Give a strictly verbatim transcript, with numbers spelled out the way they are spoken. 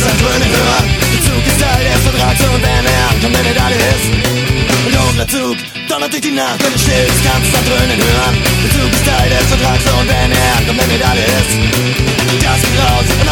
ein Dröhnen hören. Der Zug ist Teil des Vertrags und wenn er ankommt, wenn nicht alle ist. Ein dunkler Zug donnert durch die Nacht, wenn du still bist, kannst du ein Dröhnen hören. Der Zug ist Teil des Vertrags und wenn er ankommt, wenn nicht alle ist. Das geht raus.